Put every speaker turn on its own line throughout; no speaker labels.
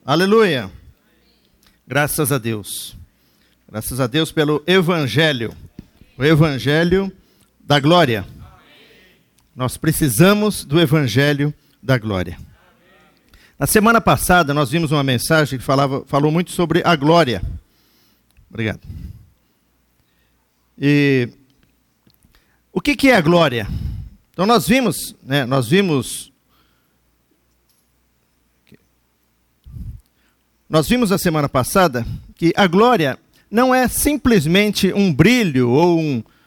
Aleluia. Graças a Deus. Graças a Deus pelo Evangelho. O Evangelho da glória. Nós precisamos do Evangelho da glória. Na semana passada nós vimos uma mensagem que falou muito sobre a glória. Obrigado. E o que é a glória? Então nós vimos na semana passada que a glória não é simplesmente um brilho ou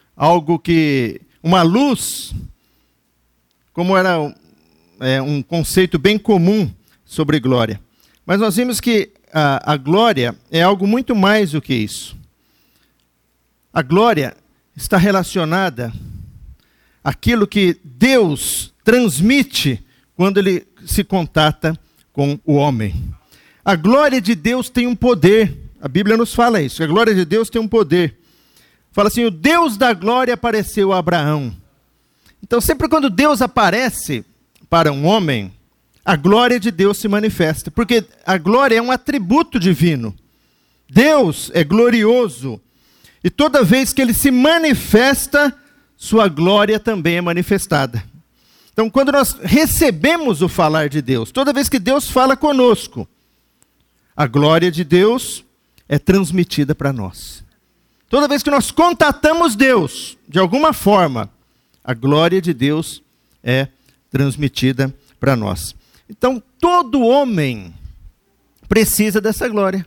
uma luz, como era um conceito bem comum sobre glória. Mas nós vimos que a glória é algo muito mais do que isso. A glória está relacionada àquilo que Deus transmite quando Ele se contata com o homem. A glória de Deus tem um poder. A Bíblia nos fala isso. A glória de Deus tem um poder. Fala assim, o Deus da glória apareceu a Abraão. Então, sempre quando Deus aparece para um homem, a glória de Deus se manifesta. Porque a glória é um atributo divino. Deus é glorioso. E toda vez que Ele se manifesta, sua glória também é manifestada. Então, quando nós recebemos o falar de Deus, toda vez que Deus fala conosco, a glória de Deus é transmitida para nós. Toda vez que nós contatamos Deus, de alguma forma, a glória de Deus é transmitida para nós. Então, todo homem precisa dessa glória.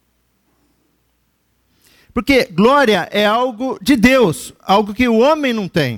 Porque glória é algo de Deus, algo que o homem não tem.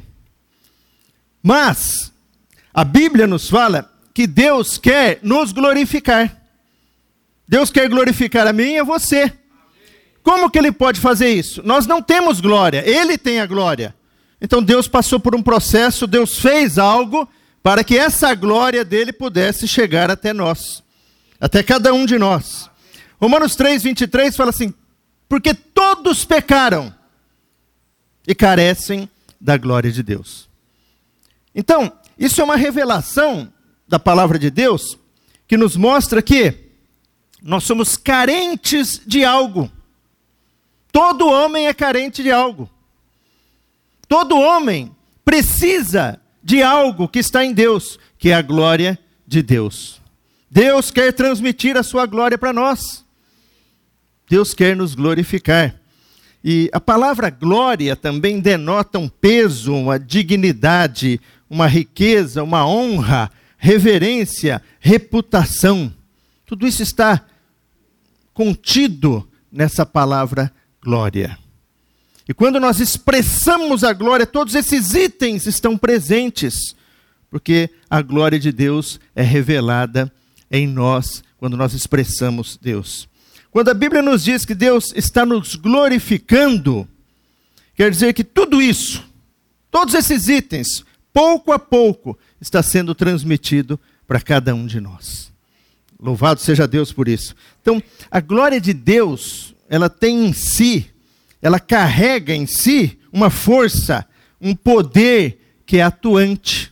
Mas a Bíblia nos fala que Deus quer nos glorificar. Deus quer glorificar a mim e a você. Como que Ele pode fazer isso? Nós não temos glória, Ele tem a glória. Então Deus passou por um processo, Deus fez algo para que essa glória dele pudesse chegar até nós. Até cada um de nós. Romanos 3:23 fala assim, porque todos pecaram e carecem da glória de Deus. Então, isso é uma revelação da palavra de Deus que nos mostra que nós somos carentes de algo. Todo homem é carente de algo. Todo homem precisa de algo que está em Deus, que é a glória de Deus. Deus quer transmitir a sua glória para nós. Deus quer nos glorificar. E a palavra glória também denota um peso, uma dignidade, uma riqueza, uma honra, reverência, reputação. Tudo isso está contido nessa palavra glória. E quando nós expressamos a glória, todos esses itens estão presentes, porque a glória de Deus é revelada em nós quando nós expressamos Deus. Quando a Bíblia nos diz que Deus está nos glorificando, quer dizer que tudo isso, todos esses itens, pouco a pouco, está sendo transmitido para cada um de nós. Louvado seja Deus por isso. Então, a glória de Deus, ela tem em si, ela carrega em si uma força, um poder que é atuante.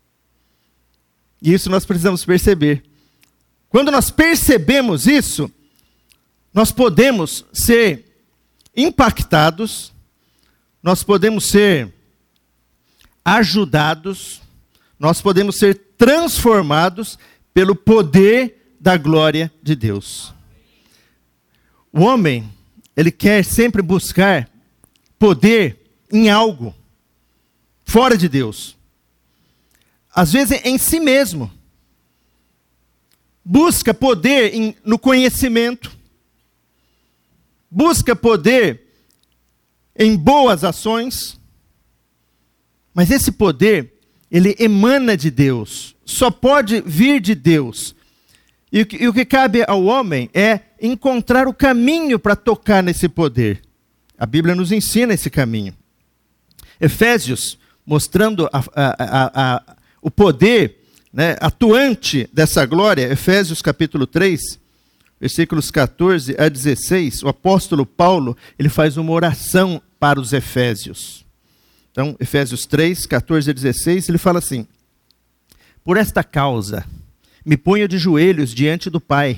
E isso nós precisamos perceber. Quando nós percebemos isso, nós podemos ser impactados, nós podemos ser ajudados, nós podemos ser transformados pelo poder da glória de Deus. O homem, ele quer sempre buscar poder em algo, fora de Deus. Às vezes em si mesmo. Busca poder no conhecimento. Busca poder em boas ações. Mas esse poder, ele emana de Deus. Só pode vir de Deus. E o que cabe ao homem é encontrar o caminho para tocar nesse poder. A Bíblia nos ensina esse caminho. Efésios, mostrando o poder, né, atuante dessa glória, Efésios capítulo 3, versículos 14 a 16, o apóstolo Paulo, ele faz uma oração para os efésios. Então, Efésios 3, 14 a 16, ele fala assim, por esta causa, me ponho de joelhos diante do Pai,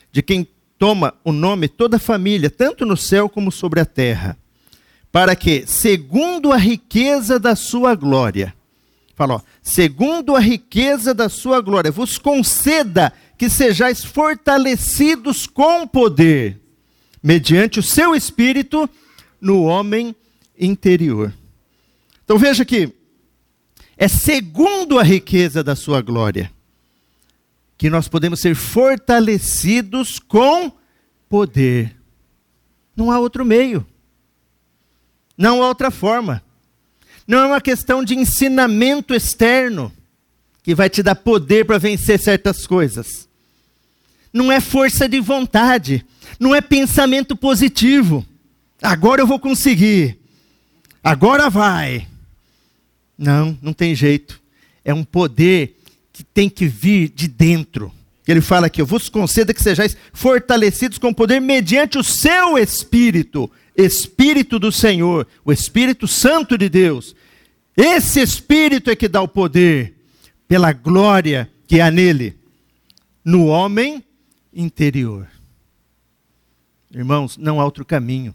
de quem toma o nome toda a família, tanto no céu como sobre a terra, para que, segundo a riqueza da sua glória, fala, ó, segundo a riqueza da sua glória, vos conceda que sejais fortalecidos com poder, mediante o seu Espírito, no homem interior. Então veja que é segundo a riqueza da sua glória que nós podemos ser fortalecidos com poder. Não há outro meio. Não há outra forma. Não é uma questão de ensinamento externo que vai te dar poder para vencer certas coisas. Não é força de vontade. Não é pensamento positivo. Agora eu vou conseguir. Agora vai. Não tem jeito. É um poder que tem que vir de dentro. Ele fala aqui, eu vos concedo que sejais fortalecidos com poder mediante o seu Espírito, Espírito do Senhor, o Espírito Santo de Deus. Esse Espírito é que dá o poder, pela glória que há nele, no homem interior. Irmãos, não há outro caminho.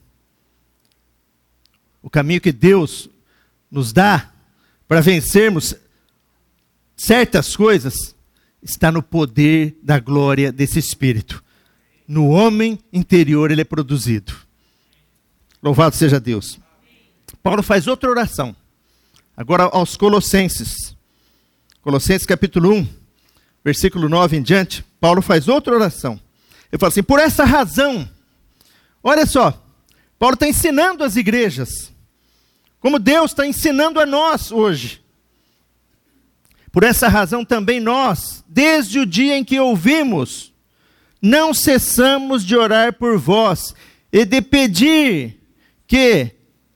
O caminho que Deus nos dá para vencermos certas coisas está no poder da glória desse Espírito. No homem interior ele é produzido. Louvado seja Deus. Paulo faz outra oração. Agora aos Colossenses. Colossenses capítulo 1, versículo 9 em diante. Paulo faz outra oração. Ele fala assim, por essa razão, olha só, Paulo está ensinando as igrejas, como Deus está ensinando a nós hoje. Por essa razão também nós, desde o dia em que ouvimos, não cessamos de orar por vós e de pedir que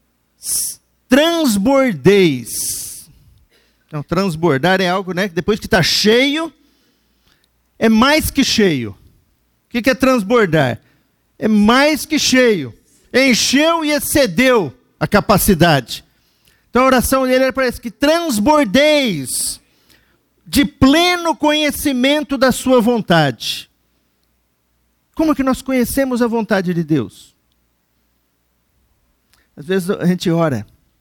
transbordeis. Então, transbordar é algo, né, que depois que está cheio, é mais que cheio. O que é transbordar? É mais que cheio. Encheu e excedeu a capacidade. Então a oração dele era para isso, que transbordeis de pleno conhecimento da sua vontade. Como que nós conhecemos a vontade de Deus? Às vezes a gente ora.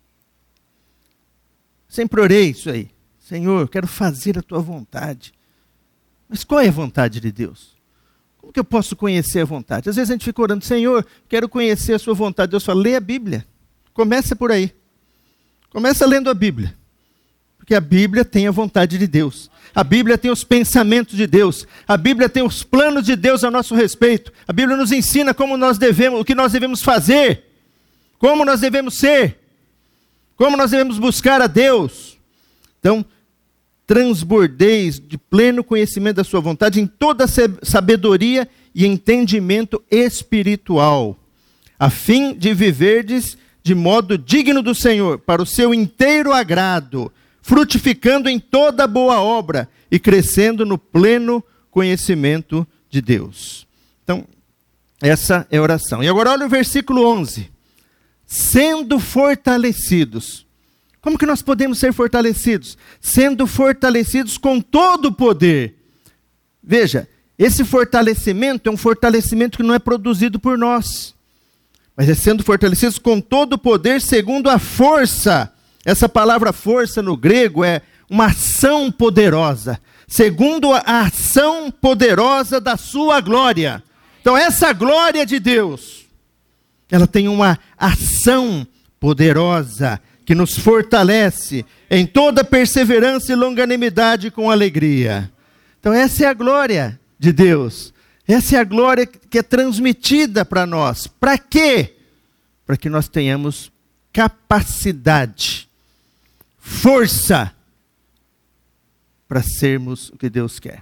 Sempre orei isso aí. Senhor, eu quero fazer a tua vontade. Mas qual é a vontade de Deus? Como que eu posso conhecer a vontade? Às vezes a gente fica orando, Senhor, quero conhecer a sua vontade. Deus fala, lê a Bíblia. Começa por aí. Começa lendo a Bíblia. Porque a Bíblia tem a vontade de Deus. A Bíblia tem os pensamentos de Deus. A Bíblia tem os planos de Deus a nosso respeito. A Bíblia nos ensina como nós devemos, o que nós devemos fazer. Como nós devemos ser. Como nós devemos buscar a Deus. Então, transbordeis de pleno conhecimento da sua vontade em toda sabedoria e entendimento espiritual, a fim de viverdes de modo digno do Senhor, para o seu inteiro agrado, frutificando em toda boa obra e crescendo no pleno conhecimento de Deus. Então, essa é a oração. E agora olha o versículo 11. Sendo fortalecidos. Como que nós podemos ser fortalecidos? Sendo fortalecidos com todo o poder. Veja, esse fortalecimento é um fortalecimento que não é produzido por nós. Mas é sendo fortalecidos com todo o poder segundo a força. Essa palavra força no grego é uma ação poderosa. Segundo a ação poderosa da sua glória. Então essa glória de Deus, ela tem uma ação poderosa que nos fortalece em toda perseverança e longanimidade com alegria. Então essa é a glória de Deus. Essa é a glória que é transmitida para nós. Para quê? Para que nós tenhamos capacidade, força, para sermos o que Deus quer.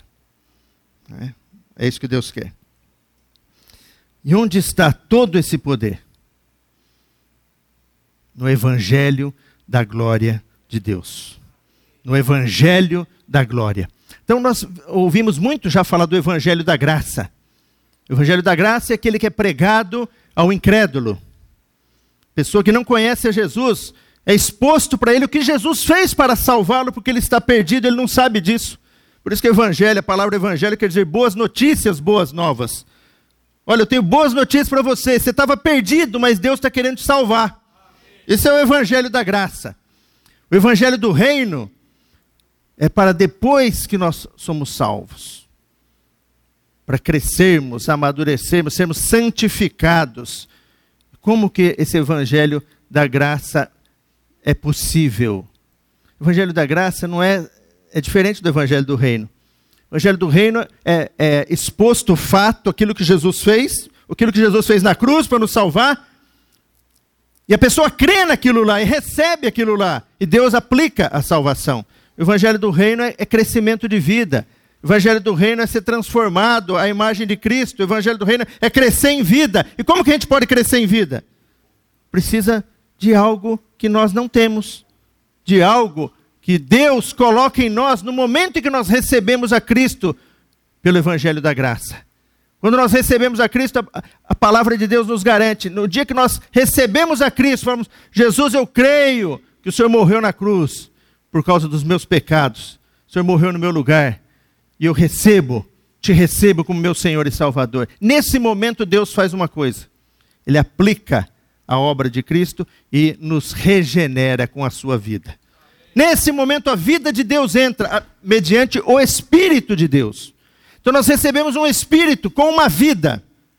É isso que Deus quer. E onde está todo esse poder? No Evangelho da glória de Deus. No Evangelho da glória. Então nós ouvimos muito já falar do Evangelho da graça. O Evangelho da graça é aquele que é pregado ao incrédulo. Pessoa que não conhece a Jesus, é exposto para ele o que Jesus fez para salvá-lo, porque ele está perdido, ele não sabe disso. Por isso que Evangelho, a palavra Evangelho quer dizer boas notícias, boas novas. Olha, eu tenho boas notícias para você. Você estava perdido, mas Deus está querendo te salvar. Esse é o evangelho da graça. O evangelho do reino é para depois que nós somos salvos. Para crescermos, amadurecermos, sermos santificados. Como que esse evangelho da graça é possível? O evangelho da graça não é diferente do evangelho do reino. O evangelho do reino é exposto o fato, aquilo que Jesus fez na cruz para nos salvar. E a pessoa crê naquilo lá e recebe aquilo lá. E Deus aplica a salvação. O evangelho do reino é crescimento de vida. O evangelho do reino é ser transformado à imagem de Cristo. O evangelho do reino é crescer em vida. E como que a gente pode crescer em vida? Precisa de algo que nós não temos. De algo que Deus coloca em nós no momento em que nós recebemos a Cristo pelo evangelho da graça. Quando nós recebemos a Cristo, a palavra de Deus nos garante. No dia que nós recebemos a Cristo, falamos: Jesus, eu creio que o Senhor morreu na cruz por causa dos meus pecados. O Senhor morreu no meu lugar. E eu te recebo como meu Senhor e Salvador. Nesse momento Deus faz uma coisa. Ele aplica a obra de Cristo e nos regenera com a sua vida. Nesse momento a vida de Deus entra mediante o Espírito de Deus. Então nós recebemos um Espírito com uma vida.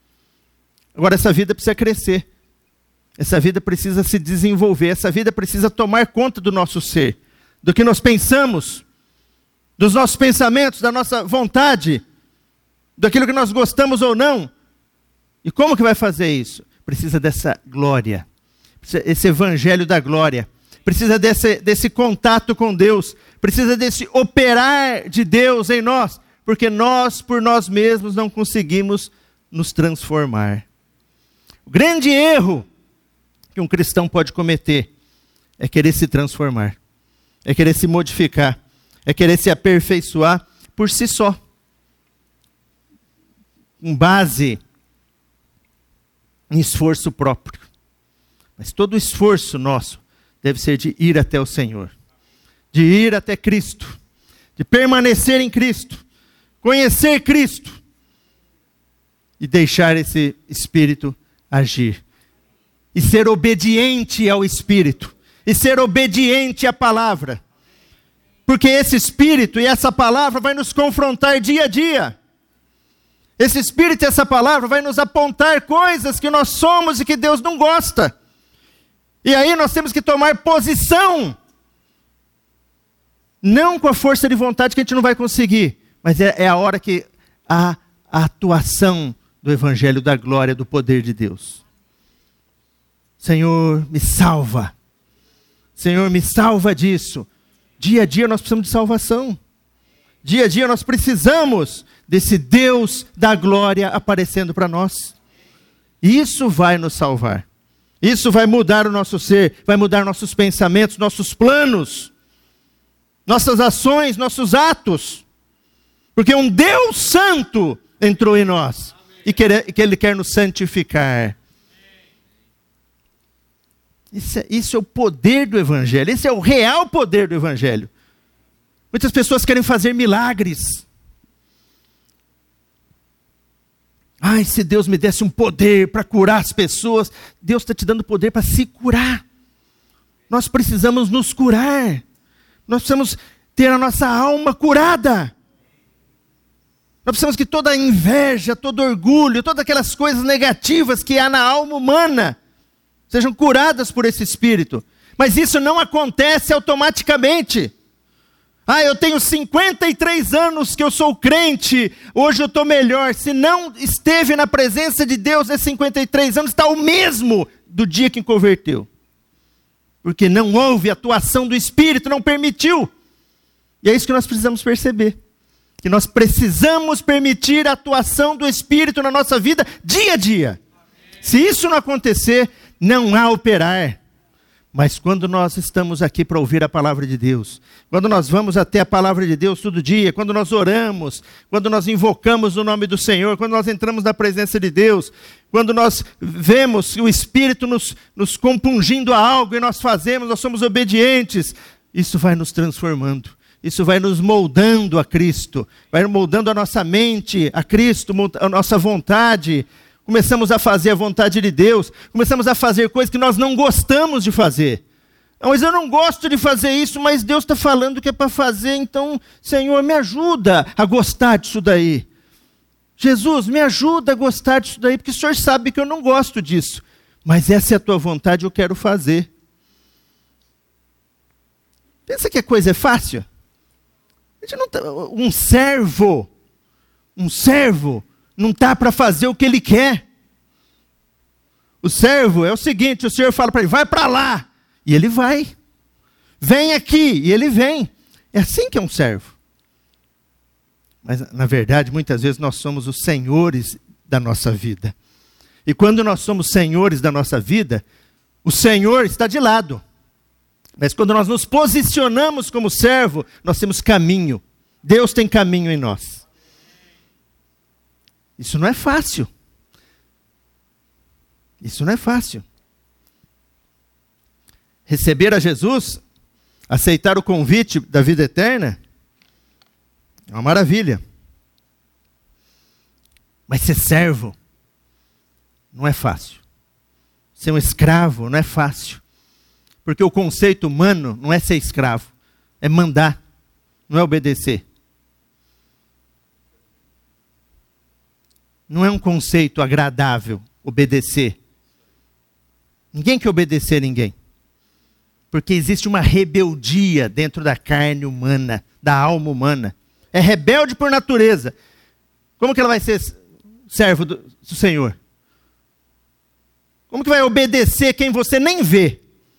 Agora essa vida precisa crescer. Essa vida precisa se desenvolver. Essa vida precisa tomar conta do nosso ser. Do que nós pensamos, dos nossos pensamentos, da nossa vontade, daquilo que nós gostamos ou não. E como que vai fazer isso? Precisa dessa glória, esse evangelho da glória. Precisa desse contato com Deus. Precisa desse operar de Deus em nós. Porque nós, por nós mesmos, não conseguimos nos transformar. O grande erro que um cristão pode cometer é querer se transformar. É querer se modificar. É querer se aperfeiçoar por si só. Com base em esforço próprio. Mas todo o esforço nosso deve ser de ir até o Senhor. De ir até Cristo. De permanecer em Cristo. Conhecer Cristo. E deixar esse Espírito agir. E ser obediente ao Espírito. E ser obediente à palavra. Porque esse Espírito e essa palavra vai nos confrontar dia a dia. Esse Espírito e essa palavra vai nos apontar coisas que nós somos e que Deus não gosta. E aí nós temos que tomar posição. Não com a força de vontade que a gente não vai conseguir. Mas é a hora que há a atuação do Evangelho da glória, do poder de Deus. Senhor, me salva. Senhor, me salva disso. Dia a dia nós precisamos de salvação. Dia a dia nós precisamos desse Deus da glória aparecendo para nós. Isso vai nos salvar. Isso vai mudar o nosso ser, vai mudar nossos pensamentos, nossos planos, nossas ações, nossos atos. Porque um Deus santo entrou em nós e que Ele quer nos santificar. Isso é o poder do Evangelho, esse é o real poder do Evangelho. Muitas pessoas querem fazer milagres. Ai, se Deus me desse um poder para curar as pessoas. Deus está te dando poder para se curar. Nós precisamos nos curar. Nós precisamos ter a nossa alma curada. Nós precisamos que toda inveja, todo orgulho, todas aquelas coisas negativas que há na alma humana sejam curadas por esse Espírito. Mas isso não acontece automaticamente. Ah, eu tenho 53 anos que eu sou crente, hoje eu estou melhor. Se não esteve na presença de Deus nesses 53 anos, está o mesmo do dia que converteu. Porque não houve atuação do Espírito, não permitiu. E é isso que nós precisamos perceber. Que nós precisamos permitir a atuação do Espírito na nossa vida dia a dia. Se isso não acontecer, não há operar. Mas quando nós estamos aqui para ouvir a palavra de Deus, quando nós vamos até a palavra de Deus todo dia, quando nós oramos, quando nós invocamos o nome do Senhor, quando nós entramos na presença de Deus, quando nós vemos o Espírito nos compungindo a algo e nós fazemos, nós somos obedientes, isso vai nos transformando, isso vai nos moldando a Cristo, vai moldando a nossa mente a Cristo, a nossa vontade, começamos a fazer a vontade de Deus, começamos a fazer coisas que nós não gostamos de fazer. Mas eu não gosto de fazer isso, mas Deus está falando que é para fazer, então, Senhor, me ajuda a gostar disso daí. Jesus, me ajuda a gostar disso daí, porque o Senhor sabe que eu não gosto disso. Mas essa é a tua vontade, eu quero fazer. Pensa que a coisa é fácil? A gente não tá, um servo não está para fazer o que ele quer. O servo é o seguinte, o Senhor fala para ele, vai para lá, e ele vai. Vem aqui, e ele vem. É assim que é um servo. Mas, na verdade, muitas vezes nós somos os senhores da nossa vida. E quando nós somos senhores da nossa vida, o Senhor está de lado. Mas quando nós nos posicionamos como servo, nós temos caminho. Deus tem caminho em nós. Isso não é fácil. Isso não é fácil. Receber a Jesus, aceitar o convite da vida eterna, é uma maravilha. Mas ser servo não é fácil. Ser um escravo não é fácil. Porque o conceito humano não é ser escravo, é mandar, não é obedecer. Não é um conceito agradável, obedecer. Ninguém quer obedecer a ninguém. Porque existe uma rebeldia dentro da carne humana, da alma humana. É rebelde por natureza. Como que ela vai ser servo do Senhor? Como que vai obedecer quem você nem vê?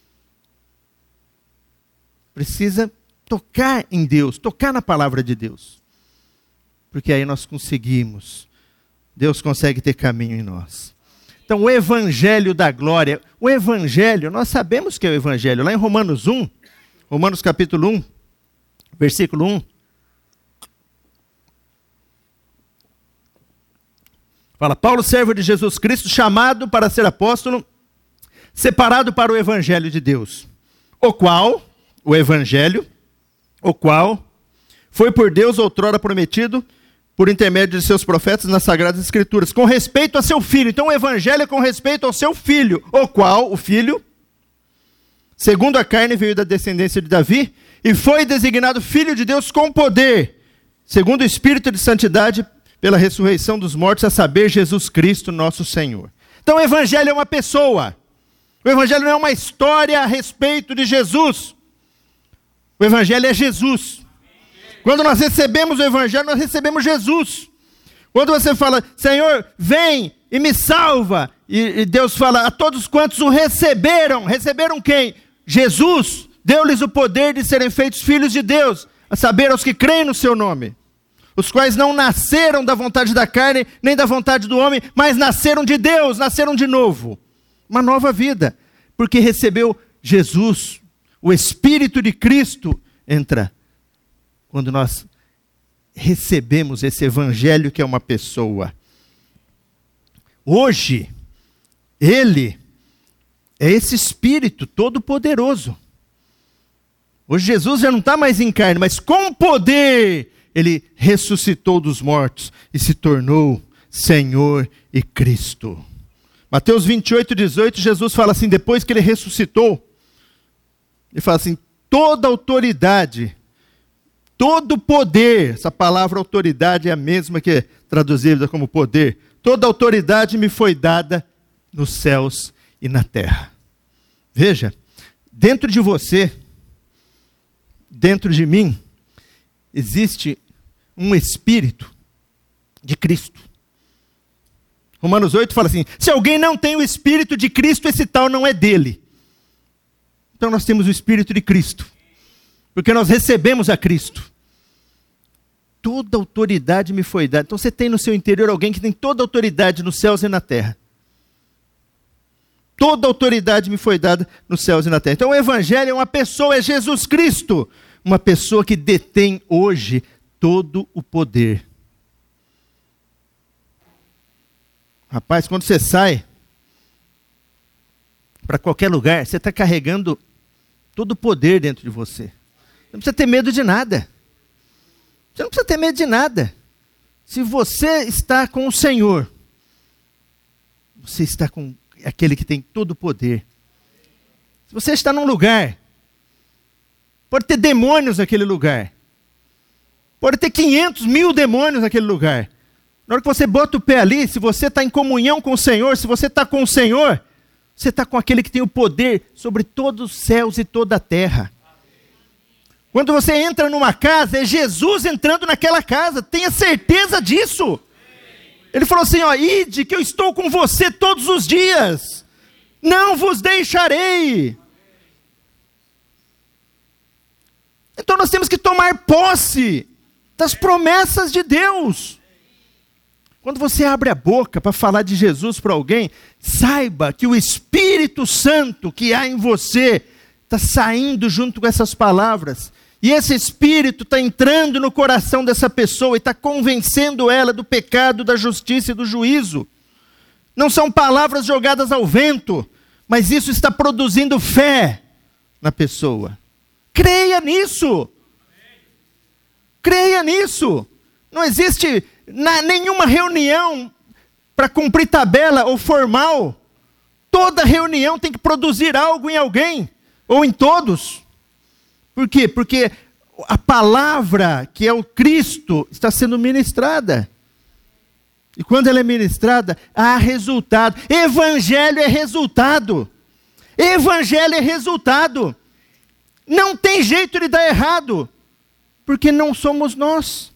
Precisa tocar em Deus, tocar na palavra de Deus. Porque aí nós conseguimos. Deus consegue ter caminho em nós. Então, o Evangelho da Glória. O Evangelho, nós sabemos que é o Evangelho. Lá em Romanos 1, Romanos capítulo 1, versículo 1. Fala, Paulo, servo de Jesus Cristo, chamado para ser apóstolo, separado para o Evangelho de Deus. O Evangelho, o qual foi por Deus outrora prometido, por intermédio de seus profetas nas Sagradas Escrituras, com respeito a seu Filho. Então o Evangelho é com respeito ao seu Filho, o qual, o Filho, segundo a carne, veio da descendência de Davi, e foi designado Filho de Deus com poder, segundo o Espírito de Santidade, pela ressurreição dos mortos, a saber, Jesus Cristo, nosso Senhor. Então o Evangelho é uma pessoa. O Evangelho não é uma história a respeito de Jesus. O Evangelho é Jesus. Quando nós recebemos o Evangelho, nós recebemos Jesus. Quando você fala, Senhor, vem e me salva. E Deus fala, a todos quantos o receberam. Receberam quem? Jesus deu-lhes o poder de serem feitos filhos de Deus. A saber, aos que creem no seu nome. Os quais não nasceram da vontade da carne, nem da vontade do homem, mas nasceram de Deus, nasceram de novo. Uma nova vida. Porque recebeu Jesus, o Espírito de Cristo entra. Quando nós recebemos esse Evangelho que é uma pessoa. Hoje, Ele é esse Espírito todo-poderoso. Hoje Jesus já não está mais em carne, mas com poder Ele ressuscitou dos mortos e se tornou Senhor e Cristo. Mateus 28, 18, Jesus fala assim, depois que Ele ressuscitou, Ele fala assim, toda autoridade, todo poder, essa palavra autoridade é a mesma que é traduzida como poder, toda autoridade me foi dada nos céus e na terra. Veja, dentro de você, dentro de mim, existe um Espírito de Cristo. Romanos 8 fala assim, se alguém não tem o Espírito de Cristo, esse tal não é dele. Então nós temos o Espírito de Cristo, porque nós recebemos a Cristo. Toda autoridade me foi dada. Então você tem no seu interior alguém que tem toda autoridade nos céus e na terra. Toda autoridade me foi dada nos céus e na terra. Então o Evangelho é uma pessoa, é Jesus Cristo. Uma pessoa que detém hoje todo o poder. Rapaz, quando você sai para qualquer lugar, você está carregando todo o poder dentro de você. Você não precisa ter medo de nada. Você não precisa ter medo de nada. Se você está com o Senhor, você está com aquele que tem todo o poder. Se você está num lugar, pode ter demônios naquele lugar. Pode ter 500 mil demônios naquele lugar. Na hora que você bota o pé ali, se você está em comunhão com o Senhor, se você está com o Senhor, você está com aquele que tem o poder sobre todos os céus e toda a terra. Quando você entra numa casa, é Jesus entrando naquela casa. Tenha certeza disso. Ele falou assim, ó, ide que eu estou com você todos os dias. Não vos deixarei. Então nós temos que tomar posse das promessas de Deus. Quando você abre a boca para falar de Jesus para alguém, saiba que o Espírito Santo que há em você está saindo junto com essas palavras. E esse Espírito está entrando no coração dessa pessoa e está convencendo ela do pecado, da justiça e do juízo. Não são palavras jogadas ao vento, mas isso está produzindo fé na pessoa. Creia nisso. Creia nisso. Não existe nenhuma reunião para cumprir tabela ou formal. Toda reunião tem que produzir algo em alguém, ou em todos. Por quê? Porque a palavra, que é o Cristo, está sendo ministrada. E quando ela é ministrada, há resultado. Evangelho é resultado. Evangelho é resultado. Não tem jeito de dar errado, porque não somos nós.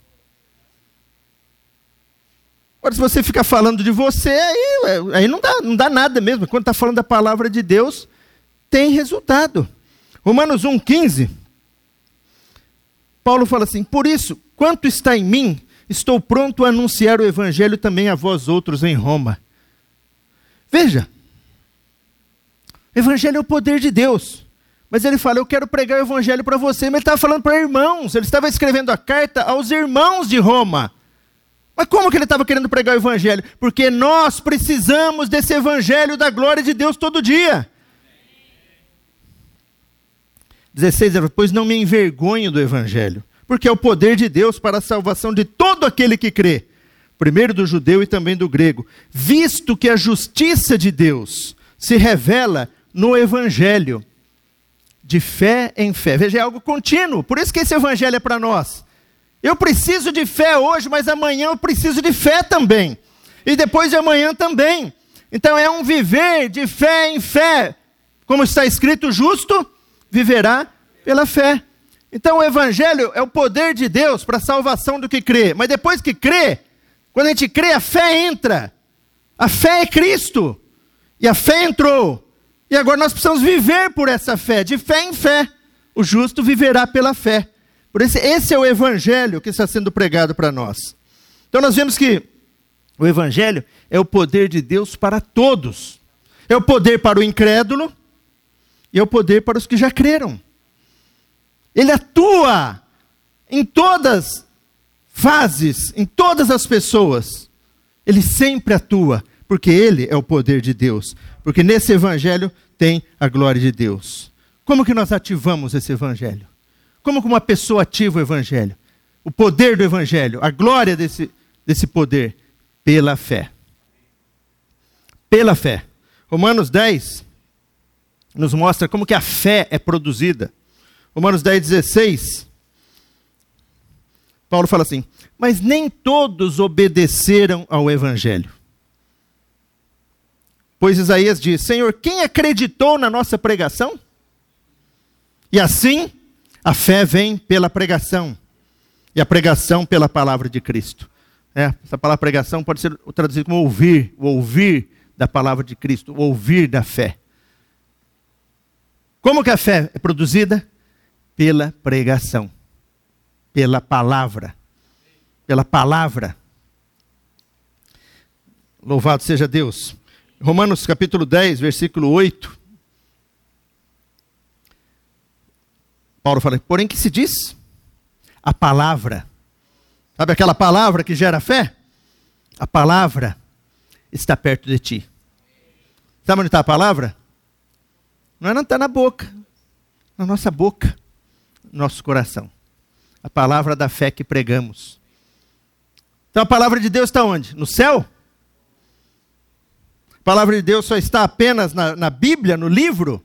Agora, se você ficar falando de você, aí não dá nada mesmo. Quando está falando da palavra de Deus, tem resultado. Romanos 1,15, Paulo fala assim, por isso, quanto está em mim, estou pronto a anunciar o evangelho também a vós outros em Roma. Veja, o evangelho é o poder de Deus. Mas ele fala, eu quero pregar o evangelho para você. Mas ele estava falando para irmãos, ele estava escrevendo a carta aos irmãos de Roma. Mas como que ele estava querendo pregar o evangelho? Porque nós precisamos desse evangelho da glória de Deus todo dia. 16, pois não me envergonho do evangelho, porque é o poder de Deus para a salvação de todo aquele que crê, primeiro do judeu e também do grego, visto que a justiça de Deus se revela no evangelho, de fé em fé. Veja, é algo contínuo, por isso que esse evangelho é para nós. Eu preciso de fé hoje, mas amanhã eu preciso de fé também. E depois de amanhã também. Então é um viver de fé em fé. Como está escrito, justo viverá pela fé. Então o evangelho é o poder de Deus para a salvação do que crê. Mas depois que crê, quando a gente crê, a fé entra. A fé é Cristo. E a fé entrou. E agora nós precisamos viver por essa fé, de fé em fé. O justo viverá pela fé. Por isso, esse é o evangelho que está sendo pregado para nós. Então nós vemos que o evangelho é o poder de Deus para todos. É o poder para o incrédulo e é o poder para os que já creram. Ele atua em todas fases, em todas as pessoas. Ele sempre atua, porque ele é o poder de Deus. Porque nesse evangelho tem a glória de Deus. Como que nós ativamos esse evangelho? Como que uma pessoa ativa o evangelho? O poder do evangelho, a glória desse poder, pela fé. Pela fé. Romanos 10 nos mostra como que a fé é produzida. Romanos 10:16, Paulo fala assim, mas nem todos obedeceram ao evangelho. Pois Isaías diz, Senhor, quem acreditou na nossa pregação? E assim, a fé vem pela pregação, e a pregação pela palavra de Cristo. Essa palavra pregação pode ser traduzida como ouvir, o ouvir da palavra de Cristo, o ouvir da fé. Como que a fé é produzida? Pela pregação, pela palavra, pela palavra. Louvado seja Deus. Romanos capítulo 10, versículo 8. Paulo fala, porém que se diz? A palavra. Sabe aquela palavra que gera fé? A palavra está perto de ti. Sabe onde está a palavra? Não está na boca. Na nossa boca. No nosso coração. A palavra da fé que pregamos. Então a palavra de Deus está onde? No céu? A palavra de Deus só está apenas na Bíblia, no livro?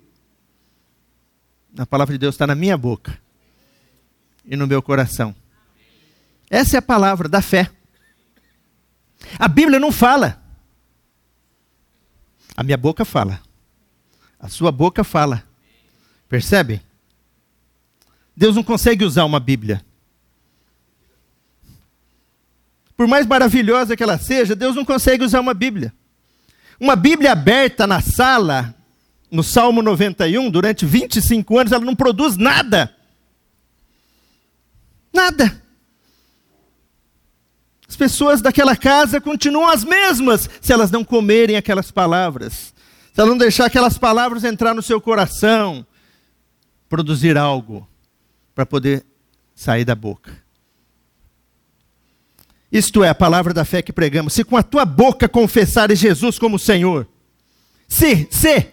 A palavra de Deus está na minha boca e no meu coração. Essa é a palavra da fé. A Bíblia não fala. A minha boca fala. A sua boca fala. Percebe? Deus não consegue usar uma Bíblia. Por mais maravilhosa que ela seja, Deus não consegue usar uma Bíblia. Uma Bíblia aberta na sala, no Salmo 91, durante 25 anos, ela não produz nada. Nada. As pessoas daquela casa continuam as mesmas, se elas não comerem aquelas palavras. Se elas não deixar aquelas palavras entrar no seu coração, produzir algo para poder sair da boca. Isto é a palavra da fé que pregamos. Se com a tua boca confessares Jesus como Senhor. Se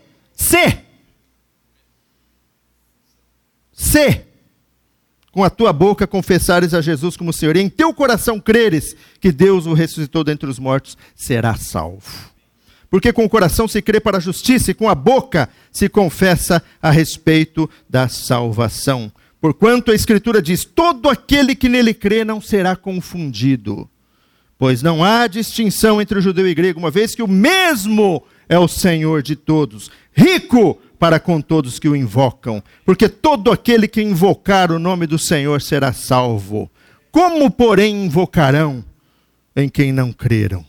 com a tua boca confessares a Jesus como Senhor, e em teu coração creres que Deus o ressuscitou dentre os mortos, será salvo. Porque com o coração se crê para a justiça, e com a boca se confessa a respeito da salvação. Porquanto a Escritura diz, todo aquele que nele crê não será confundido. Pois não há distinção entre o judeu e o grego, uma vez que o mesmo é o Senhor de todos, rico para com todos que o invocam. Porque todo aquele que invocar o nome do Senhor será salvo. Como, porém, invocarão em quem não creram?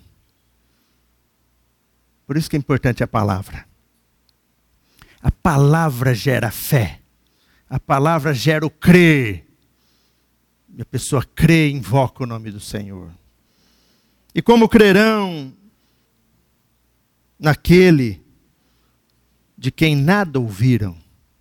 Por isso que é importante a palavra. A palavra gera fé. A palavra gera o crer. E a pessoa crê e invoca o nome do Senhor. E como crerão naquele de quem nada ouviram?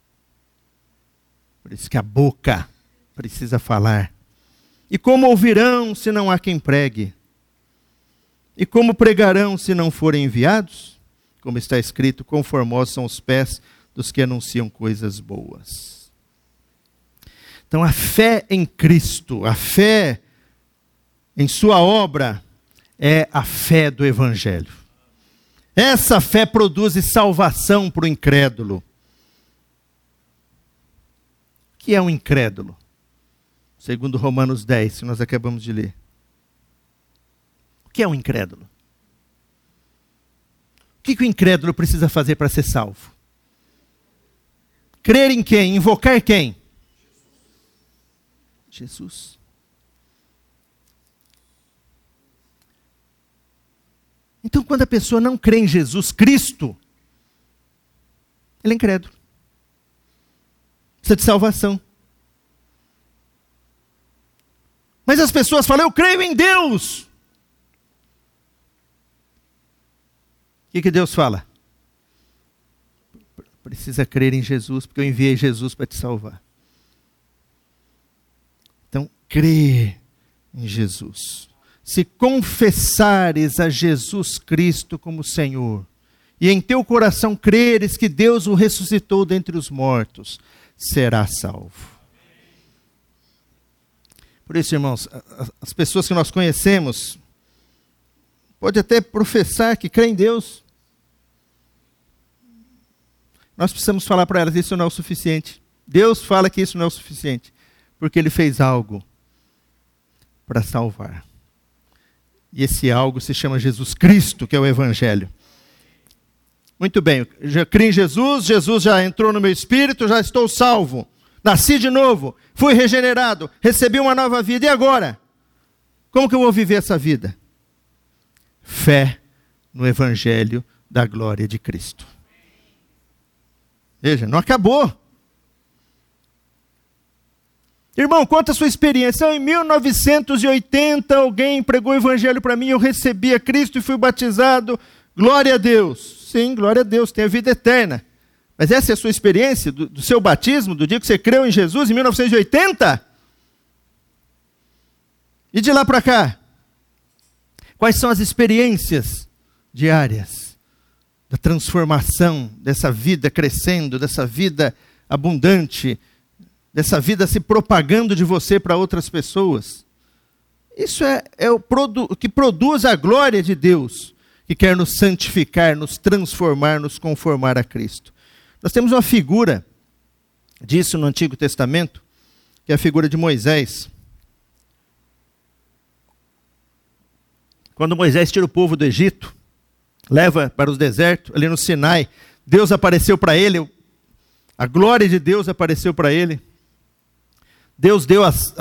Por isso que a boca precisa falar. E como ouvirão se não há quem pregue? E como pregarão se não forem enviados? Como está escrito, quão formosos são os pés dos que anunciam coisas boas. Então a fé em Cristo, a fé em sua obra, é a fé do Evangelho. Essa fé produz salvação para o incrédulo. O que é um incrédulo? Segundo Romanos 10, que nós acabamos de ler. O que é um incrédulo? O que o incrédulo precisa fazer para ser salvo? Crer em quem? Invocar quem? Jesus. Então, quando a pessoa não crê em Jesus Cristo, ele é incrédulo. Precisa de salvação. Mas as pessoas falam, eu creio em Deus. O que Deus fala? Precisa crer em Jesus, porque eu enviei Jesus para te salvar. Então, crê em Jesus. Se confessares a Jesus Cristo como Senhor, e em teu coração creres que Deus o ressuscitou dentre os mortos, será salvo. Por isso, irmãos, as pessoas que nós conhecemos, pode até professar que crê em Deus. Nós precisamos falar para elas, isso não é o suficiente. Deus fala que isso não é o suficiente, porque Ele fez algo para salvar. E esse algo se chama Jesus Cristo, que é o Evangelho. Muito bem, já criei em Jesus, Jesus já entrou no meu espírito, já estou salvo. Nasci de novo, fui regenerado, recebi uma nova vida. E agora? Como que eu vou viver essa vida? Fé no Evangelho da glória de Cristo. Veja, não acabou. Irmão, conta a sua experiência. Em 1980, alguém pregou o Evangelho para mim, eu recebi a Cristo e fui batizado. Glória a Deus. Sim, glória a Deus, tem a vida eterna. Mas essa é a sua experiência do seu batismo, do dia que você creu em Jesus, em 1980? E de lá para cá? Quais são as experiências diárias da transformação dessa vida crescendo, dessa vida abundante, dessa vida se propagando de você para outras pessoas? Isso é o que produz a glória de Deus, que quer nos santificar, nos transformar, nos conformar a Cristo. Nós temos uma figura disso no Antigo Testamento, que é a figura de Moisés. Quando Moisés tira o povo do Egito, leva para os desertos, ali no Sinai, Deus apareceu para ele, a glória de Deus apareceu para ele. Deus deu as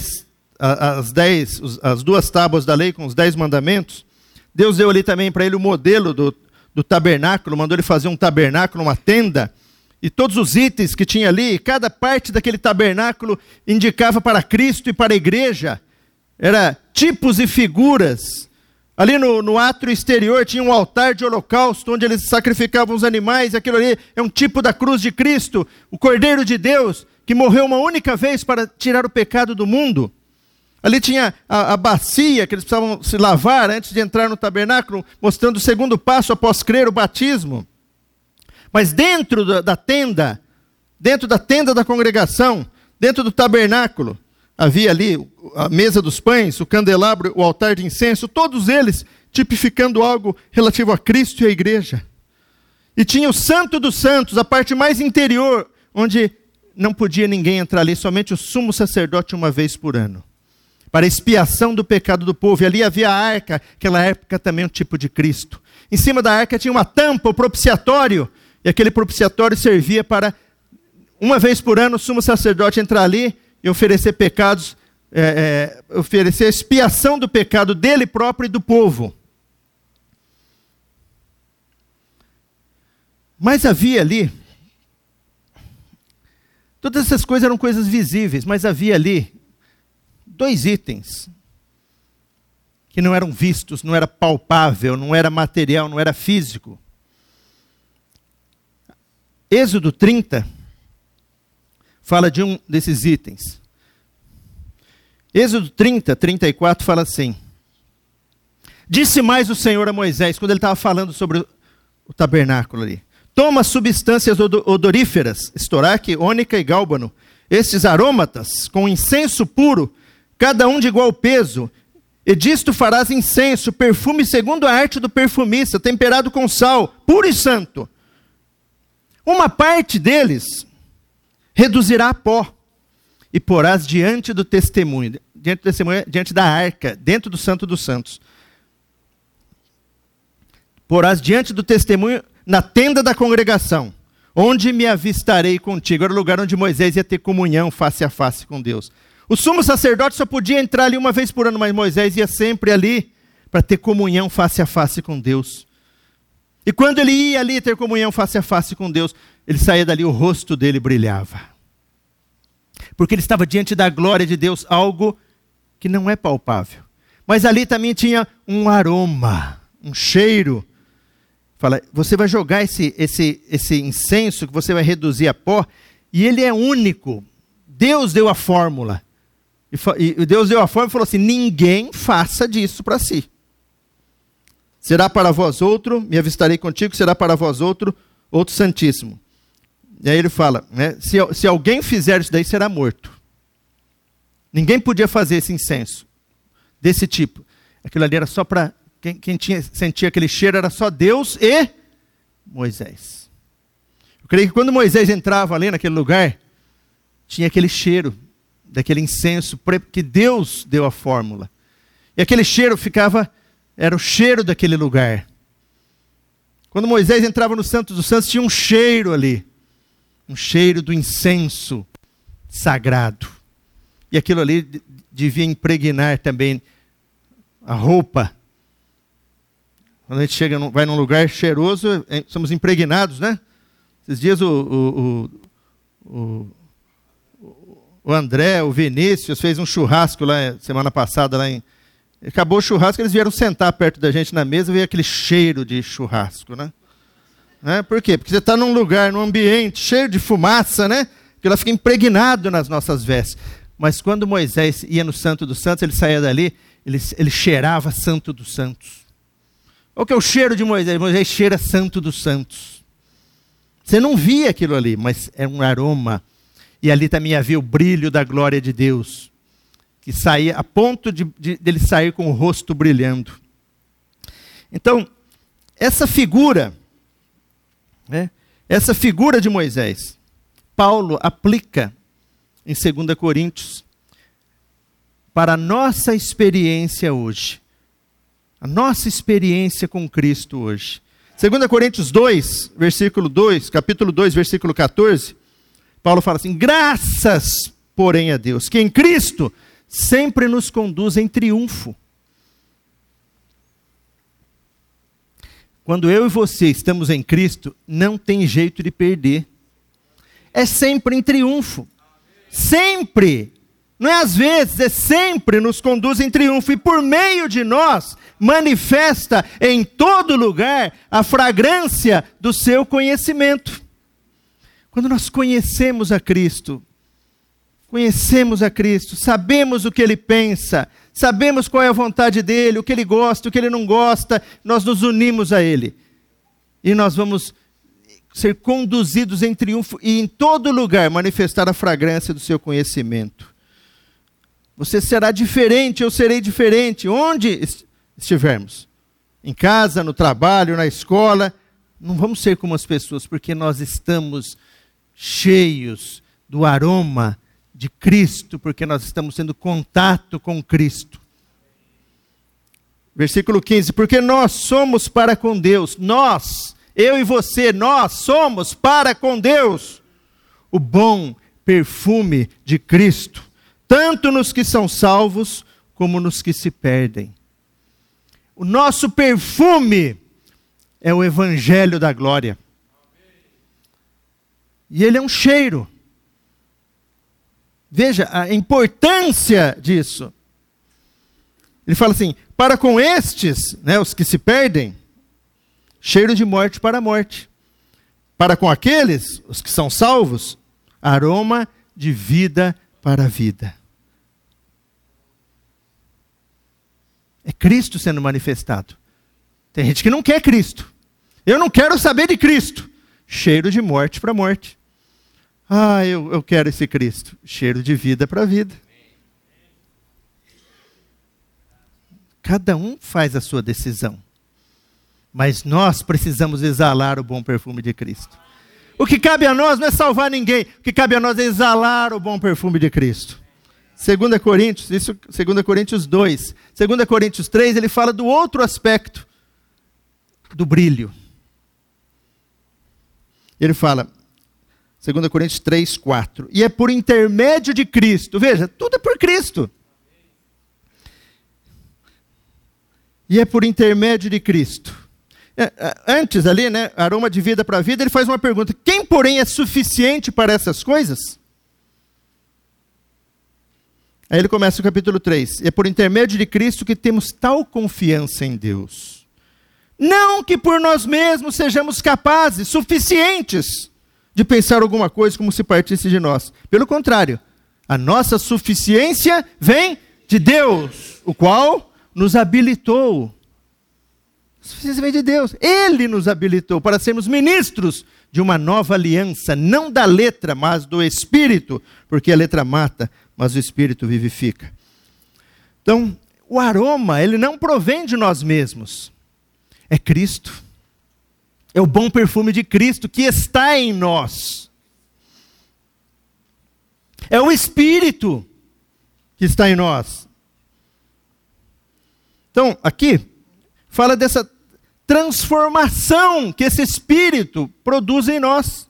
2 tábuas da lei com os 10 mandamentos. Deus deu ali também para ele o modelo do tabernáculo, mandou ele fazer um tabernáculo, uma tenda, e todos os itens que tinha ali, cada parte daquele tabernáculo indicava para Cristo e para a igreja, era tipos e figuras. Ali no átrio exterior tinha um altar de holocausto, onde eles sacrificavam os animais, aquilo ali é um tipo da cruz de Cristo, o Cordeiro de Deus, que morreu uma única vez para tirar o pecado do mundo. Ali tinha a bacia, que eles precisavam se lavar antes de entrar no tabernáculo, mostrando o segundo passo após crer, o batismo. Mas dentro da tenda da congregação, dentro do tabernáculo, havia ali a mesa dos pães, o candelabro, o altar de incenso, todos eles tipificando algo relativo a Cristo e a igreja. E tinha o Santo dos Santos, a parte mais interior, onde não podia ninguém entrar ali, somente o sumo sacerdote uma vez por ano, para expiação do pecado do povo. E ali havia a arca, aquela época também um tipo de Cristo. Em cima da arca tinha uma tampa, o propiciatório, e aquele propiciatório servia para, uma vez por ano, o sumo sacerdote entrar ali e oferecer pecados, oferecer a expiação do pecado dele próprio e do povo. Mas havia ali, todas essas coisas eram coisas visíveis, mas havia ali 2 itens que não eram vistos, não era palpável, não era material, não era físico. Êxodo 30 fala de um desses itens. Êxodo 30, 34 fala assim: disse mais o Senhor a Moisés, quando ele estava falando sobre o tabernáculo ali: toma substâncias odoríferas, estoraque, ônica e gálbano, estes aromatas, com incenso puro, cada um de igual peso, e disto farás incenso, perfume segundo a arte do perfumista, temperado com sal, puro e santo. Uma parte deles reduzirá a pó, e porás diante do testemunho, diante da arca, dentro do Santo dos Santos. Porás diante do testemunho na tenda da congregação, onde me avistarei contigo. Era o lugar onde Moisés ia ter comunhão face a face com Deus. O sumo sacerdote só podia entrar ali uma vez por ano, mas Moisés ia sempre ali para ter comunhão face a face com Deus. E quando ele ia ali ter comunhão face a face com Deus, ele saía dali, o rosto dele brilhava. Porque ele estava diante da glória de Deus, algo que não é palpável. Mas ali também tinha um aroma, um cheiro. Fala, você vai jogar esse incenso, que você vai reduzir a pó, e ele é único. Deus deu a fórmula. E Deus deu a fórmula e falou assim: ninguém faça disso para si. Será para vós outro, me avistarei contigo, será para vós outro santíssimo. E aí ele fala, né, se alguém fizer isso daí, será morto. Ninguém podia fazer esse incenso desse tipo. Aquilo ali era só para quem sentia aquele cheiro, era só Deus e Moisés. Eu creio que quando Moisés entrava ali naquele lugar, tinha aquele cheiro daquele incenso que Deus deu a fórmula. E aquele cheiro era o cheiro daquele lugar. Quando Moisés entrava no Santo dos Santos, tinha um cheiro ali. Um cheiro do incenso sagrado. E aquilo ali devia impregnar também a roupa. Quando a gente vai num lugar cheiroso, somos impregnados, né? Esses dias o André, o Vinícius, fez um churrasco lá semana passada. Acabou o churrasco, eles vieram sentar perto da gente na mesa e veio aquele cheiro de churrasco, né? Por quê? Porque você está num lugar, num ambiente cheio de fumaça, né? Que ela fica impregnado nas nossas vestes. Mas quando Moisés ia no Santo dos Santos, ele saía dali, ele cheirava Santo dos Santos. Qual que é o cheiro de Moisés? Moisés cheira Santo dos Santos. Você não via aquilo ali, mas é um aroma. E ali também havia o brilho da glória de Deus, que saía a ponto dele sair com o rosto brilhando. Então, essa figura, né, essa figura de Moisés, Paulo aplica em 2 Coríntios para a nossa experiência hoje. A nossa experiência com Cristo hoje. 2 Coríntios 2, versículo 2, capítulo 2, versículo 14, Paulo fala assim: graças, porém, a Deus, que em Cristo sempre nos conduz em triunfo. Quando eu e você estamos em Cristo, não tem jeito de perder. É sempre em triunfo. Sempre. Não é às vezes, é sempre nos conduz em triunfo. E por meio de nós, manifesta em todo lugar a fragrância do seu conhecimento. Quando nós conhecemos a Cristo, sabemos o que Ele pensa, sabemos qual é a vontade dEle, o que Ele gosta, o que Ele não gosta, nós nos unimos a Ele. E nós vamos ser conduzidos em triunfo e em todo lugar manifestar a fragrância do seu conhecimento. Você será diferente, eu serei diferente, onde estivermos. Em casa, no trabalho, na escola, não vamos ser como as pessoas, porque nós estamos cheios do aroma de Cristo, porque nós estamos tendo contato com Cristo. Versículo 15, porque nós somos para com Deus, nós, eu e você, nós somos para com Deus o bom perfume de Cristo, tanto nos que são salvos, como nos que se perdem. O nosso perfume é o Evangelho da glória. E ele é um cheiro. Veja a importância disso. Ele fala assim: para com estes, né, os que se perdem, cheiro de morte para a morte. Para com aqueles, os que são salvos, aroma de vida para a vida. É Cristo sendo manifestado. Tem gente que não quer Cristo. Eu não quero saber de Cristo. Cheiro de morte para a morte. Ah, eu quero esse Cristo. Cheiro de vida para a vida. Cada um faz a sua decisão. Mas nós precisamos exalar o bom perfume de Cristo. O que cabe a nós não é salvar ninguém. O que cabe a nós é exalar o bom perfume de Cristo. 2 Coríntios, isso 2 Coríntios 2. 2 Coríntios 3, ele fala do outro aspecto do brilho. Ele fala, 2 Coríntios 3, 4. E é por intermédio de Cristo. Veja, tudo é por Cristo. E é por intermédio de Cristo. Antes ali, né, aroma de vida para a vida, ele faz uma pergunta: quem, porém, é suficiente para essas coisas? Aí ele começa o capítulo 3. E é por intermédio de Cristo que temos tal confiança em Deus. Não que por nós mesmos sejamos capazes, suficientes, de pensar alguma coisa como se partisse de nós. Pelo contrário, a nossa suficiência vem de Deus, o qual nos habilitou. A suficiência vem de Deus. Ele nos habilitou para sermos ministros de uma nova aliança, não da letra, mas do Espírito, porque a letra mata, mas o Espírito vivifica. Então, o aroma, ele não provém de nós mesmos. É Cristo. É o bom perfume de Cristo que está em nós. É o Espírito que está em nós. Então, aqui, fala dessa transformação que esse Espírito produz em nós.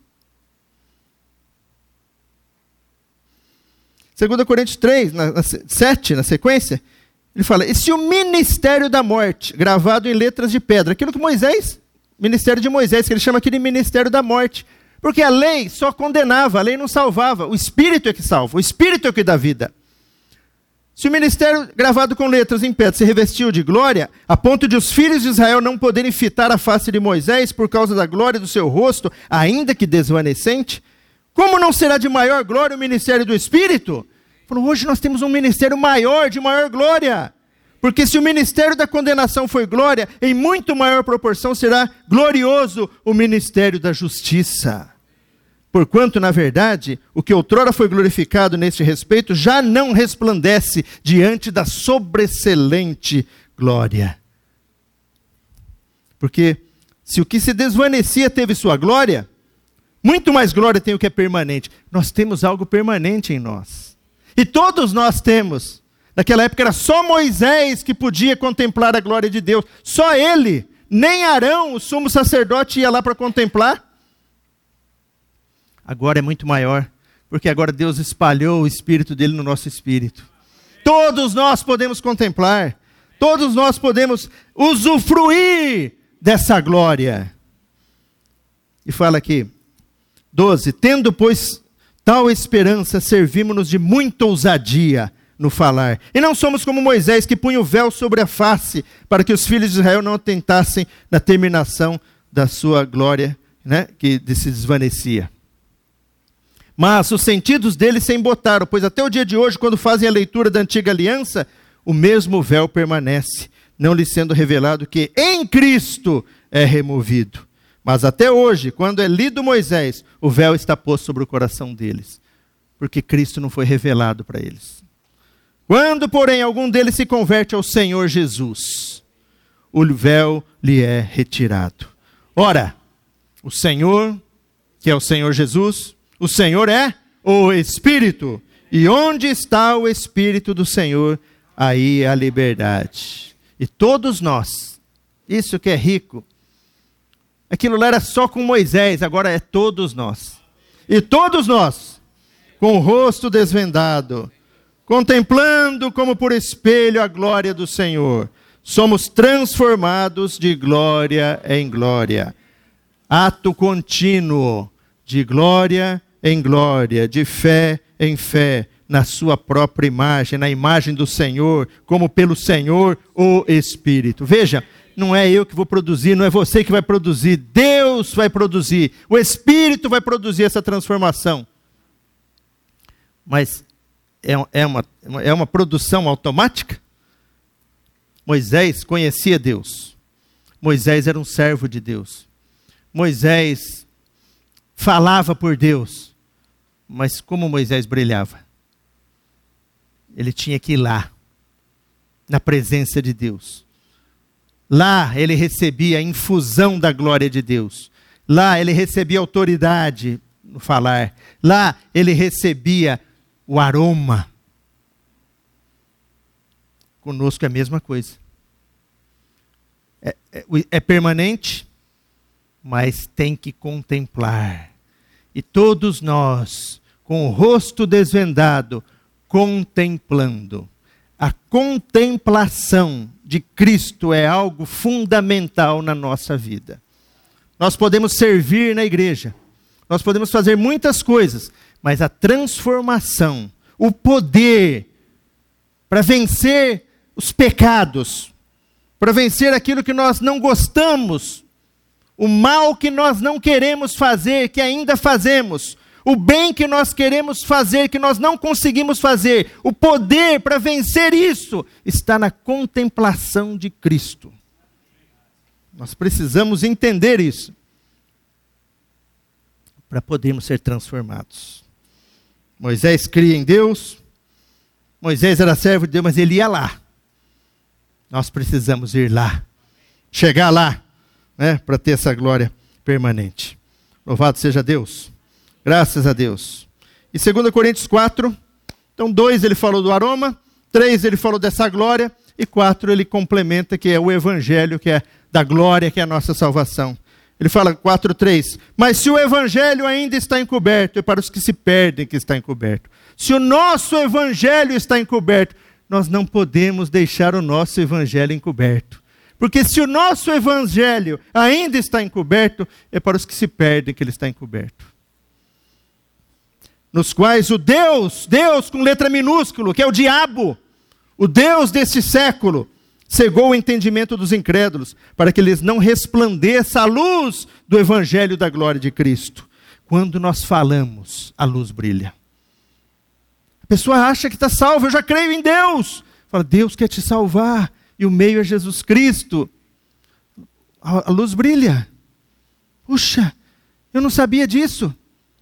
2 Coríntios 3, 7, na sequência, ele fala: e se o ministério da morte, gravado em letras de pedra, aquilo que Moisés, ministério de Moisés, que ele chama aqui de ministério da morte, porque a lei só condenava, a lei não salvava, o Espírito é que salva, o Espírito é o que dá vida. Se o ministério gravado com letras em pedra se revestiu de glória, a ponto de os filhos de Israel não poderem fitar a face de Moisés por causa da glória do seu rosto, ainda que desvanecente, como não será de maior glória o ministério do Espírito? Falou, hoje nós temos um ministério maior, de maior glória. Porque se o ministério da condenação foi glória, em muito maior proporção será glorioso o ministério da justiça. Porquanto, na verdade, o que outrora foi glorificado neste respeito já não resplandece diante da sobreexcelente glória. Porque Se o que se desvanecia teve sua glória, muito mais glória tem o que é permanente. Nós temos algo permanente em nós. E todos nós temos. Naquela época era só Moisés que podia contemplar a glória de Deus. Só ele. Nem Arão, o sumo sacerdote, ia lá para contemplar. Agora é muito maior. Porque agora Deus espalhou o Espírito dele no nosso espírito. Todos nós podemos contemplar. Todos nós podemos usufruir dessa glória. E fala aqui, 12. Tendo, pois, tal esperança, servimos-nos de muita ousadia no falar. E não somos como Moisés, que punha o véu sobre a face, para que os filhos de Israel não atentassem na terminação da sua glória, né, que se desvanecia. Mas os sentidos deles se embotaram, pois até o dia de hoje, quando fazem a leitura da antiga aliança, o mesmo véu permanece, não lhe sendo revelado que em Cristo é removido. Mas até hoje, quando é lido Moisés, o véu está posto sobre o coração deles, porque Cristo não foi revelado para eles. Quando, porém, algum deles se converte ao Senhor Jesus, o véu lhe é retirado. Ora, o Senhor, que é o Senhor Jesus, o Senhor é o Espírito. E onde está o Espírito do Senhor, aí é a liberdade. E todos nós, isso que é rico, aquilo lá era só com Moisés, agora é todos nós. E todos nós, com o rosto desvendado, contemplando como por espelho a glória do Senhor, somos transformados de glória em glória. Ato contínuo de glória em glória, de fé em fé, na sua própria imagem, na imagem do Senhor, como pelo Senhor o Espírito. Veja, não é eu que vou produzir, não é você que vai produzir, Deus vai produzir, o Espírito vai produzir essa transformação. Mas é uma produção automática? Moisés conhecia Deus. Moisés era um servo de Deus. Moisés falava por Deus. Mas como Moisés brilhava? Ele tinha que ir lá, na presença de Deus. Lá ele recebia a infusão da glória de Deus. Lá ele recebia autoridade no falar. Lá ele recebia o aroma. Conosco é a mesma coisa. É permanente, mas tem que contemplar. E todos nós, com o rosto desvendado, contemplando. A contemplação de Cristo é algo fundamental na nossa vida. Nós podemos servir na igreja, nós podemos fazer muitas coisas, mas a transformação, o poder para vencer os pecados, para vencer aquilo que nós não gostamos, o mal que nós não queremos fazer, que ainda fazemos, o bem que nós queremos fazer, que nós não conseguimos fazer, o poder para vencer isso está na contemplação de Cristo. Nós precisamos entender isso para podermos ser transformados. Moisés cria em Deus, Moisés era servo de Deus, mas ele ia lá. Nós precisamos ir lá, chegar lá, né, para ter essa glória permanente. Louvado seja Deus. Graças a Deus. E 2 Coríntios 4, então 2 ele falou do aroma, 3 ele falou dessa glória, e 4 ele complementa, que é o evangelho, que é da glória, que é a nossa salvação. Ele fala 4:3, mas se o evangelho ainda está encoberto, é para os que se perdem que está encoberto. Se o nosso evangelho está encoberto, nós não podemos deixar o nosso evangelho encoberto. Porque se o nosso evangelho ainda está encoberto, é para os que se perdem que ele está encoberto. Nos quais o Deus com letra minúscula, que é o diabo, o Deus desse século, cegou o entendimento dos incrédulos, para que eles não resplandeça a luz do evangelho da glória de Cristo. Quando nós falamos, a luz brilha. A pessoa acha que está salva, eu já creio em Deus. Fala, Deus quer te salvar, e o meio é Jesus Cristo. A luz brilha. Puxa, eu não sabia disso.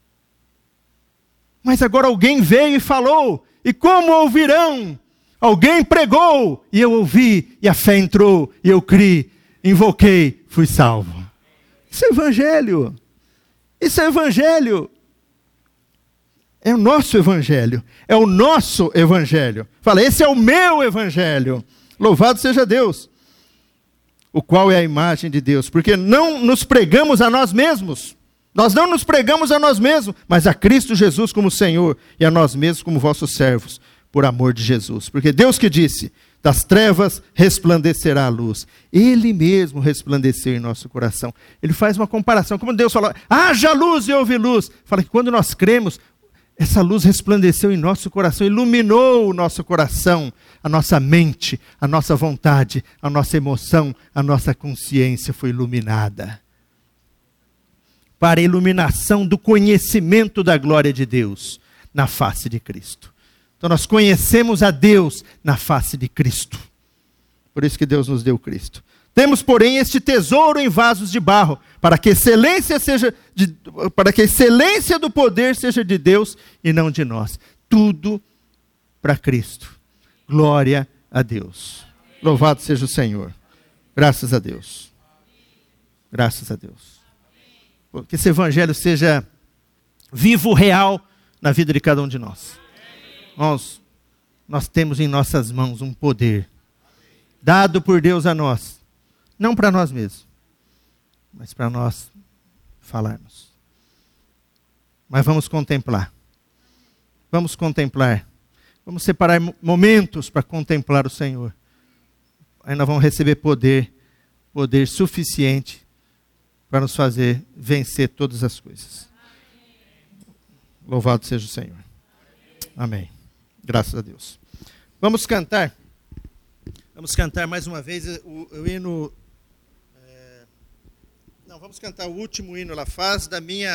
Mas agora alguém veio e falou, e como ouvirão? Alguém pregou, e eu ouvi, e a fé entrou, e eu criei, invoquei, fui salvo. Isso é evangelho. Isso é evangelho. É o nosso evangelho. É o nosso evangelho. Fala, esse é o meu evangelho. Louvado seja Deus. O qual é a imagem de Deus. Porque não nos pregamos a nós mesmos. Nós não nos pregamos a nós mesmos, mas a Cristo Jesus como Senhor e a nós mesmos como vossos servos, por amor de Jesus. Porque Deus que disse, das trevas resplandecerá a luz. Ele mesmo resplandeceu em nosso coração. Ele faz uma comparação. Como Deus falou, haja luz e houve luz. Fala que quando nós cremos, essa luz resplandeceu em nosso coração, iluminou o nosso coração, a nossa mente, a nossa vontade, a nossa emoção, a nossa consciência foi iluminada. Para a iluminação do conhecimento da glória de Deus na face de Cristo. Então nós conhecemos a Deus na face de Cristo. Por isso que Deus nos deu Cristo. Temos, porém, este tesouro em vasos de barro, para que a excelência do poder seja de Deus e não de nós. Tudo para Cristo. Glória a Deus. Louvado seja o Senhor. Graças a Deus. Graças a Deus. Que esse evangelho seja vivo, real, na vida de cada um de nós. Nós temos em nossas mãos um poder, dado por Deus a nós, não para nós mesmos, mas para nós falarmos. Mas vamos contemplar, vamos separar momentos para contemplar o Senhor. Aí nós vamos receber poder suficiente para nos fazer vencer todas as coisas. Louvado seja o Senhor. Amém. Graças a Deus. Vamos cantar mais uma vez o hino. Vamos cantar o último hino lá, faz da minha